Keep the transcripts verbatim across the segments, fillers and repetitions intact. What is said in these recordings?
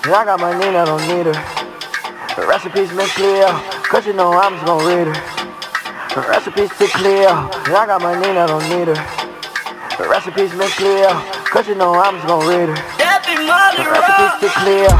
And I got my Nina, I don't need her. The recipes Miss Cleo, cause you know I'm just gon' read her. The recipes to Cleo, and I got my Nina, I don't need her. The recipes Miss Cleo, cause you know I'm just gon' read her. The recipes to Cleo.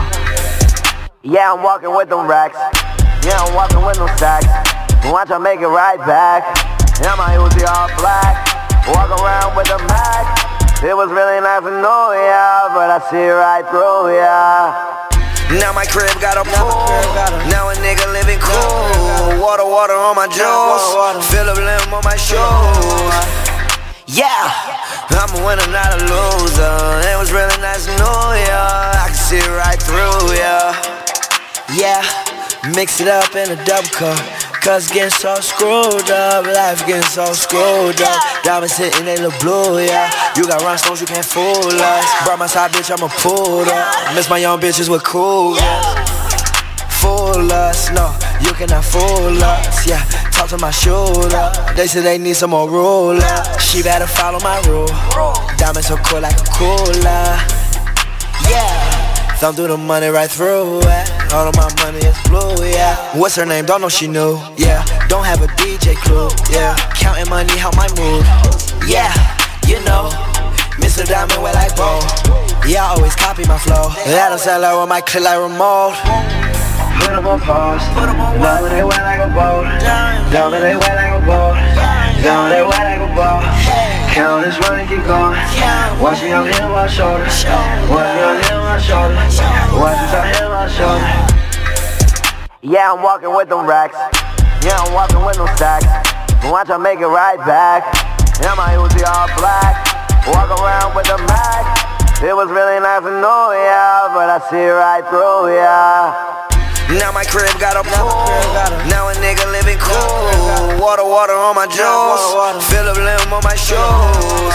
Yeah, I'm walking with them racks. Yeah, I'm walking with them stacks. Watch I make it right back. Yeah, my Uzi all black. Walk around with a Mac. It was really nice to know ya, but I see right through ya. Now my crib got a pool. Now a nigga living cool. Water, water on my juice. Philip Lim on my shoes. Yeah, I'm a winner, not a loser. It was really nice to know ya. I can see right through ya. Yeah, mix it up in a double cup. Cause getting so screwed up, life getting so screwed up. Diamonds hitting, they look blue, yeah. You got rhinestones, you can't fool us. Brought my side bitch, I'ma pull up. Miss my young bitches with cool, yeah. Fool us, no, you cannot fool us, yeah. Talk to my shooter, they say they need some more ruler. She better follow my rule. Diamonds so cool like a cooler, yeah. Thumb through the money right through it. All of my money is blue, yeah. What's her name? Don't know she knew, yeah. Don't have a D J clue, yeah. Counting money, how my mood, yeah. You know, Mister Diamond wear like Bo. Yeah, I always copy my flow. Let them sell out with my clip like remote. Put them on pause. Love when they wear like a boat. Love when they wear like a boat. Love when they wear like a boat. Count this money, keep going. Watch me, I'm hitting my shoulder. Watch me, I'm hitting my shoulder. Watch me, I'm hitting my shoulder. Yeah, I'm walking with them racks. Yeah, I'm walking with them stacks. Watch I make it right back. Yeah, my Uzi all black. Walk around with a Mac. It was really nice to know ya, but I see right through ya. Now my crib got a pool. Now a nigga living cool. Water, water on my juice. Philip Lim on my shoes.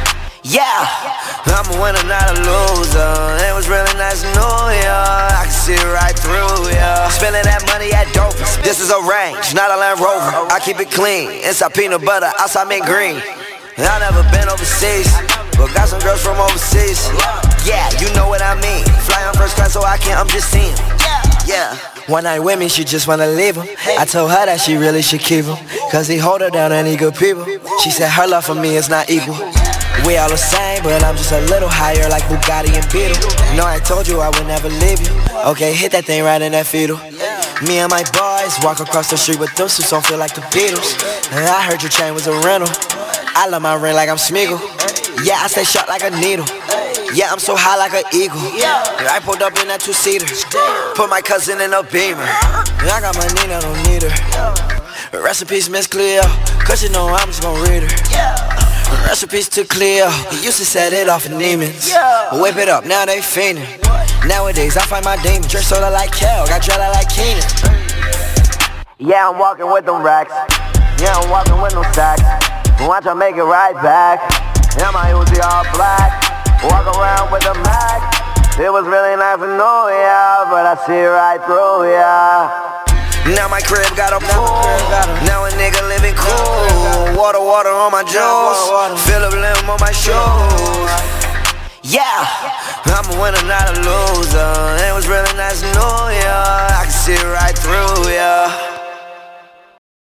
Yeah, I'm a winner, not a loser. It was really nice to know ya. I can see right through ya. Spending that money at Dover's. This is a range, not a Land Rover. I keep it clean, inside peanut butter, outside mint green. I never been overseas, but got some girls from overseas. Yeah, you know what I mean. Fly on first class so I can't, I'm just seeing. Yeah. One night with me, she just wanna leave him. I told her that she really should keep him, cause he hold her down and he good people. She said her love for me is not equal. We all the same, but I'm just a little higher like Bugatti and Beetle. No, I told you I would never leave you. Okay, hit that thing right in that fetal. Me and my boys walk across the street with them suits on, feel like the Beatles. And I heard your chain was a rental. I love my ring like I'm Smeagol. Yeah, I stay sharp like a needle. Yeah, I'm so high like an eagle. I pulled up in that two-seater. Put my cousin in a Beamer. And I got my Nina, I don't need her. Recipes Miss Cleo, cause you know I'm just gon' read her. Recipes to Cleo, he used to set it off in Neiman's. Whip it up, now they fiendin'. Nowadays I find my demons. Dress soda like Kel, got dread like Keenan. Yeah, I'm walking with them racks. Yeah, I'm walking with them stacks. Watch I make it right back. Yeah, my Uzi all black. Walk around with a Mac. It was really nice to know ya, but I see right through ya. Now my crib got a pool. Now a nigga living cool. Water, water on my juice. Philip Lim on my shoes. Yeah, I'm a winner, not a loser. It was really nice to know ya. I can see right through ya.